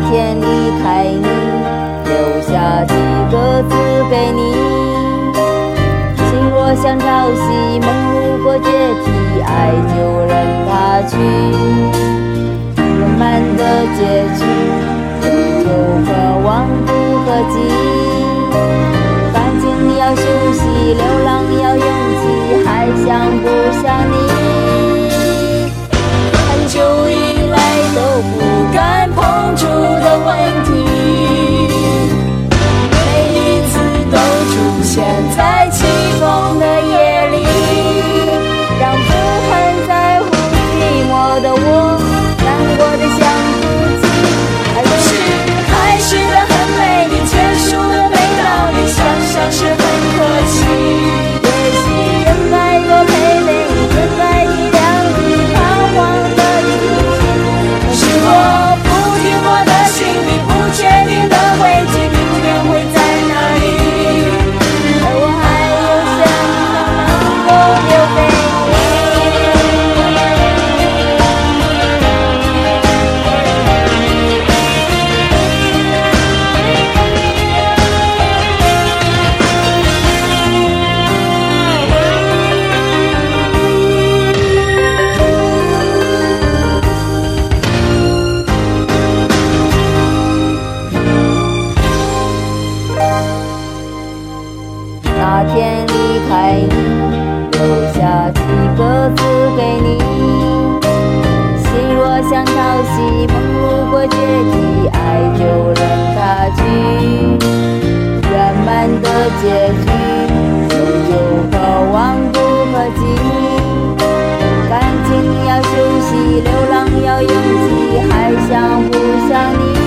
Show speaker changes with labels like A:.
A: 天离开你，留下几个字给你。心若像潮汐，梦如果决堤，爱就任它去。圆满的结局，终究和忘不可及。感情要休息，流浪要勇气，还想不想你？很久以来都不敢碰触的问题，每一次都出现在起风的夜里，让不很在乎寂寞的我难过的像自己。爱故事开始的很美丽，结束的没道理，想想是很可惜。也许人该多陪陪你，人该体谅你彷徨的心情。可是我不听我的心里不确定的轨迹，明天会在哪里？而我还有什么能够留给你？那天离开你，留下几个字给你。心若像潮汐，梦如果决堤，爱就任它去。圆满的结局，终究和忘不可及。感情要休息，流浪要勇气，还想不想你？